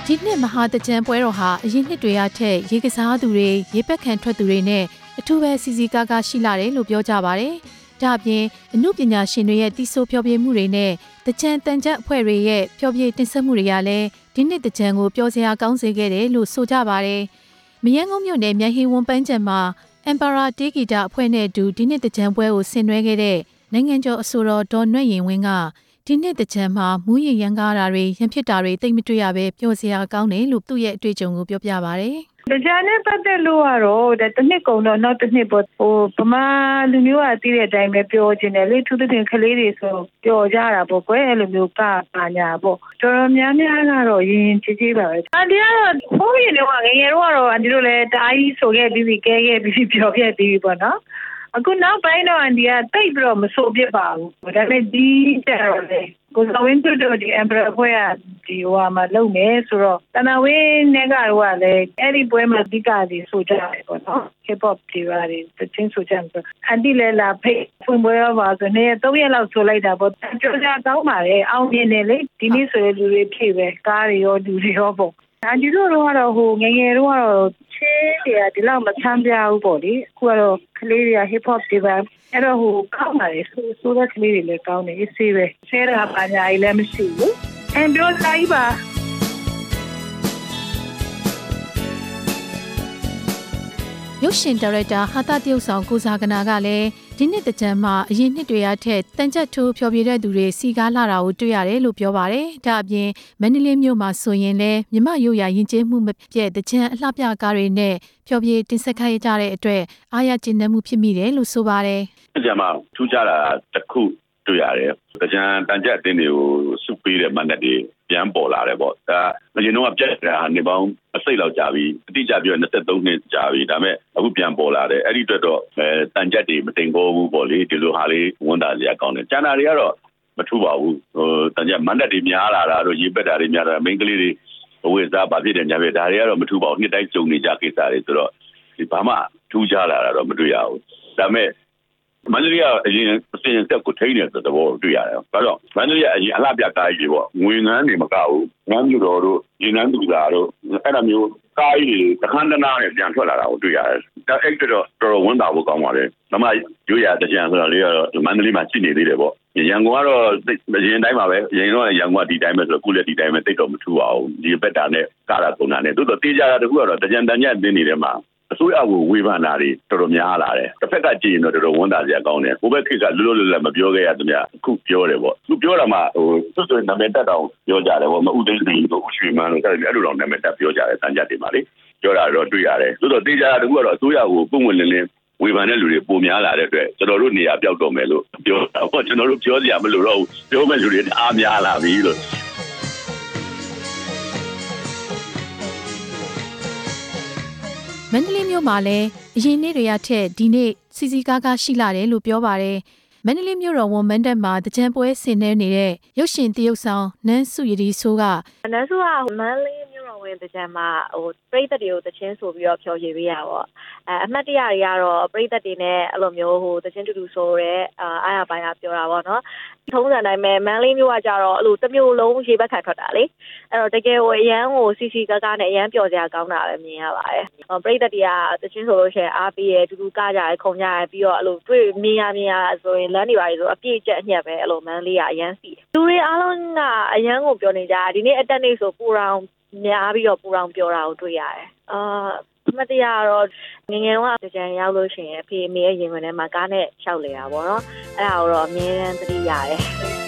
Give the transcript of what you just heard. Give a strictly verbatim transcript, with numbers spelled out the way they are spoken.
ဒီနှစ်မဟာတကြံပွဲတော်ဟာအရင်နှစ်တွေကထက်ရေကစားသူတွေရေပက်ခံထွက်သူတွေနဲ့အထူးပဲစီစီကားကားရှိလာတယ်လို့ပြောကြပါတယ်။ဒါ့အပြင်အမှုပညာရှင်တွေရဲ့တီးဆိုးဖျော်ဖြေမှုတွေနဲ့တကြံတန်ကြပ်အဖွဲ့တွေရဲ့ဖျော်ဖြေတင်ဆက်မှုတွေကလည်းဒီနှစ်တကြံကိုပျော်စရာကောင်းစေခဲ့တယ်လို့ဆိုကြပါတယ်။မရန်ကုန်မြို့နယ်မြိုင်ဟင်ဝန်ပန်းချံမှာအမ်ပါရာတေးဂီတာအဖွဲ့နဲ့အတူဒီနှစ်တကြံပွဲကိုဆင်နွှဲခဲ့တဲ့နိုင်ငံကျော်အဆိုတော်ဒေါ်နွဲ့ရင်ဝင်းကဒီနှစ်တကြံမှာမူးယစ်ရန်ကားတာတွေရန်ဖြစ်တာတွေတိတ်မတွေ့ရပဲပျော်စရာကောင်းတယ်လို့သူ့ရဲ့အတွေ့အကြုံကိုပြောပြပါဗျ။တကြံနဲ့ပတ်သက်လို့ကတော့တစ်နှစ်ကုန်တော့နောက်တစ်နှစ်ပေါ့ဟိုဗမာလူမျိုးကတည်တဲ့အတိုင်းပဲပြောချင်တယ်လေသူတို့တင်ကလေးတွေဆိုပြောကြတာပေါ့ကွယ်အဲ့လိုမျိုးကပါညာပေါ့တော်တော်များများကတော့ရင်ချေချေပါပဲအန်တီကတော့ဟိုးရင်တော့ငယ်ငယ်တော့ကတော့အန်တီတို့လည်းတအားကြီးဆိုခဲ့ပြီးပြီးကဲခဲ့ပြီးပြောခဲ့ပြီးပေါ့နော်အခုနောက်ပိုင်းတော့အန်တီကတိတ်ပြီးတော့မဆိုပြစ်ပါဘူးဒါပေမဲ့ဒီကြတော့လေကိုစဝင်းတို့တို့ဒီအမ်ဘရာပွဲကဒီဟိုမှာလုံနေဆိုတော့တနဝင်းနဲ့ကတော့လည်းအဲ့ဒီပွဲမှာဒီကဒီဆိုကြတယ်ပေါ့နော် hip hop ဒီပါတွေတင်းဆိုကြတယ်အန်တီလည်းလာဖိတ်ဖွင့်ပွဲရောပါဆိုနေသုံးရက်လောက်ဆိုလိုက်တာပေါ့ကြောကြကောင်းပါလေအောင်မြင်တယ်လေဒီနေ့ဆိုတဲ့လူတွေဖြည့်ပဲကားတွေရောလူတွေရောပေါ့အန်တီတို့ကတော့ဟိုငငယ်တော့ကတော့ချင်းတွေကဒီလောက်မချမ်းပြဘူးပေါ့လေအခုကတော့ကလေးတွေက hip hop တွေပါအဲ့တော့ဟိုကောင်းပါလေဆိုဆိုတဲ့ကလေးတွေလည်းကောင်းတယ်အေးဆေးပဲဆဲတာပါညာကြီးလည်းမရှိဘူးအန်ပြောလိုက်ပါရုပ်ရှင်ဒါရိုက်တာဟာတာတရုတ်ဆောင်ကိုဇာကနာကလည်းဒီနှစ်တကြံမှာအရင်နှစ်တွေကထက်တန်ကြပ်ထိုးဖျော်ဖြေတဲ့သူတွေစီကားလာတာကိုတွေ့ရတယ်လို့ပြောပါတယ်။ဒါအပြင်မန္တလေးမြို့မှာဆိုရင်လည်းမြမရုပ်ရရင်ကျေးမှုမပြည့်တကြံအလှပြကားတွေနဲ့ဖျော်ဖြေတင်ဆက်ခိုင်းကြတဲ့အတွက်အားရကျေနပ်မှုဖြစ်မိတယ်လို့ဆိုပါတယ်။တကြံမှာထူးခြားတာတစ်ခုတွေ့ရတယ်။တကြံတန်ကြပ်အတင်းတွေကိုစုပေးတဲ့မန္တလေးပြန်ပေါ်လာတယ်ပေါ့ဒါအရင်တော့ပြက်တာနေပေါင်းအစိတ်လောက်ကြာပြီအတိအကျပြောနှစ်နှစ်ကြာပြီဒါပေမဲ့အခုပြန်ပေါ်လာတယ်အဲ့ဒီအတွက်တော့အဲတန်ကြပ်တွေမတင်ပေါ်ဘူးပေါ့လေဒီလိုဟာလေးဝန်တာစရာကောင်းတယ်ကျန်တာတွေကတော့မထူပါဘူးဟိုတန်ကြပ်မန္တတွေများလာတာတို့ရေပက်တာတွေများတာမိန်းကလေးတွေအဝိစားဘာဖြစ်တယ်ညာပဲဒါတွေကတော့မထူပါဘူးနှစ်တိုင်းကြုံနေကြကိစ္စတွေဆိုတော့ဒီဘာမှထူးခြားလာတာတော့မတွေ့ရဘူးဒါပေမဲ့မန္တလေးကအရင်အစင်ဆက်ကိုထိန်းနေတဲ့သဘောတွေ့ရတယ်။ဒါတော့မန္တလေးကအရင်အလှပြကားကြီးပေါ့ငွေငန်းတွေမကဘူး။ငန်းပြတော်တို့ရင်းနှန်းသူသားတို့အဲ့လိုမျိုးကားကြီးတွေတခန်းတနာနဲ့ပြန်ထွက်လာတာကိုတွေ့ရတယ်။ဒါအဲ့တော့တော်တော်ဝန်တာဖို့ကောင်းပါလေ။ဒါမှရိုးရတကြံဆိုတာလေးကတော့မန္တလေးမှာရှိနေသေးတယ်ပေါ့။ရန်ကုန်ကတော့အရင်တိုင်းပါပဲ။အရင်တော့ရန်ကုန်ကဒီတိုင်းပဲဆိုတော့ခုလည်းဒီတိုင်းပဲတိတ်တော့မထူပါဘူး။ဒီဘက်တာနဲ့ကားတာပုံတာနဲ့တိုးတော့တေးကြတာတခုကတော့တကြံတန်ညက်တင်းနေတဲ့မှာအစိုးရကိုဝေဖန်တာတွေတော်တော်များလာတယ်တစ်ဖက်ကကြည့်ရင်တော့တော်တော်ဝန်တာစရာကောင်းတယ်ဟိုဘက်ခေတ်ကလွတ်လွတ်လပ်လပ်မပြောခဲ့ရသမျှအခုပြောတယ်ပေါ့သူပြောတာမှဟိုစွတ်စွတ်နာမည်တက်တောင်ပြောကြတယ်ပေါ့မဥသိသိတို့ရွှေမန်းတို့အဲ့လိုတော့နာမည်တက်ပြောကြတယ်တန်ကြပ်တွေမှာလေပြောတာတော့တွေ့ရတယ်သို့တော့တေးကြတာတခုကတော့အစိုးရကိုပုံဝင်လင်းလင်းဝေဖန်တဲ့လူတွေပုံများလာတဲ့အတွက်ကျွန်တော်တို့နေရာပြောက်တော့မယ်လို့ပြောတာပေါ့ကျွန်တော်တို့ပြောစရာမလိုတော့ဘူးပြောမဲ့လူတွေအားများလာပြီလို့မန္တလေးမြို့မှာလည်းအရင်နေ့တွေကထက်ဒီနေ့စီစီကားကားရှိလာတယ်လို့ပြောပါတယ်။မန္တလေးမြို့တော်ဝန်မန္တက်မှာတကြံပွဲဆင်နွှဲနေတဲ့ရုပ်ရှင်တရုတ်ဆောင်နန်းစုရည်ဆိုးကနန်းစုကမန္တလေးမြို့တော်ဝန်တကြံမှာဟိုပရိသတ်တွေကိုတချင်းဆိုပြီးတော့ဖျော်ဖြေပေးရပေါ့။အဲအမှတ်တရတွေကတော့ပရိသတ်တွေနဲ့အဲ့လိုမျိုးဟိုတချင်းတူတူဆိုရဲအာအားရပိုင်းကပြောတာပေါ့နော်။ထုံးစံတိုင်းပဲမန္တလေးမြို့ကကြတော့အဲ့လိုတစ်မျိုးလုံးရေဘက်ခံထွက်တာလေ။အဲ့တော့တကယ်ဟိုအရန်ဟိုစီစီကားကားနဲ့အရန်ပျော်စရာကောင်းတာပဲမြင်ရပါတယ်။ပရိသတ်တွေကတချင်းဆိုလို့ရှိရင်အားပေးရတူတူကားကြရခုံကြရပြီးတော့အဲ့လိုတွေ့မြင်ရမြင်ရဆိုရင်လမ်းတွေပါဆိုအပြည့်ကျက်အညက်ပဲအဲ့လိုမန်းလေးကအရန်စီလူတွေအားလုံးကအရန်ကိုပြောနေကြဒီနေ့အတက်နေဆိုပူရောင်များပြီးတော့ပူရောင်ပြောတာကိုတွေ့ရတယ်အာမတရားတော့ငငယ်တော့ကြံရောက်လို့ရှိရင်အဖေအမေရဲ့ရင်ဝင်ထဲမှာကားနဲ့ရှောက်လေတာပေါ့နော်အဲ့ဒါကိုတော့အမြဲတမ်းသတိရတယ်